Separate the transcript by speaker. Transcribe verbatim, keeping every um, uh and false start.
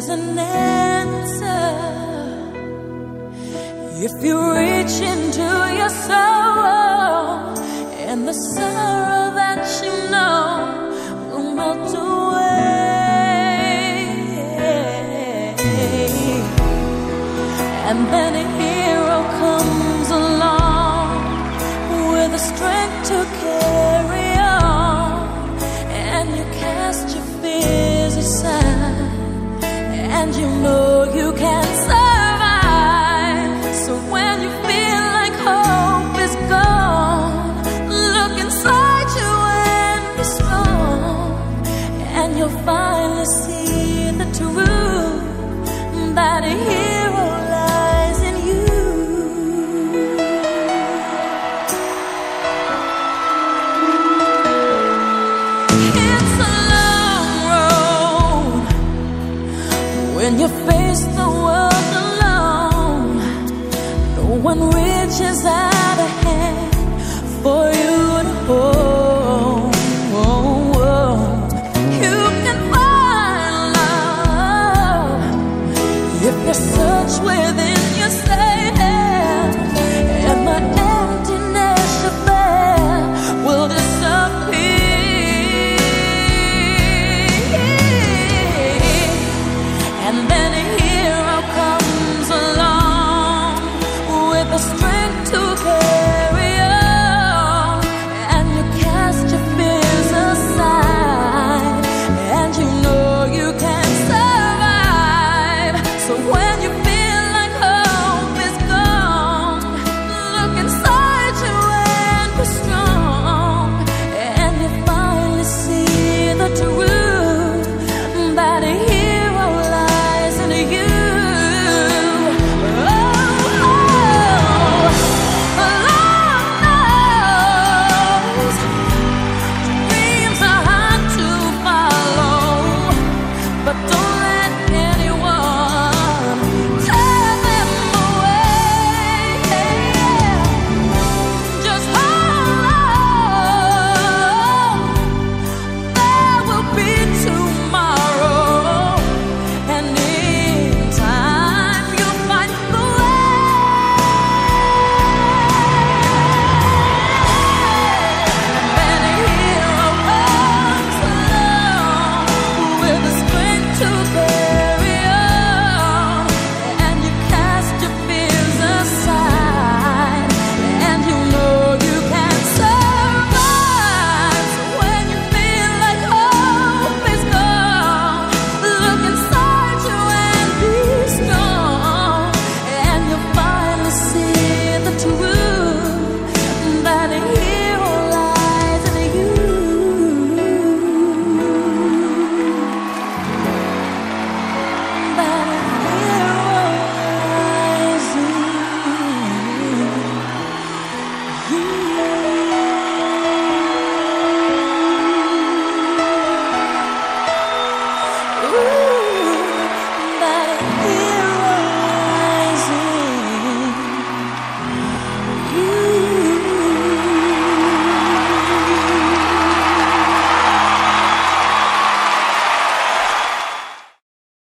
Speaker 1: there's an answer. If you reach into your soul, and the sorrow that you know will melt away, and then a hero comes along with the strength to carry on, and you cast your fears aside, and you know you can survive. So when you feel like hope is gone, look inside you and be strong, and you'll finally see the truth that a hero lies in you. It's a long road when you face the world alone. No one reaches out a hand for you to hold. You can find love if you search with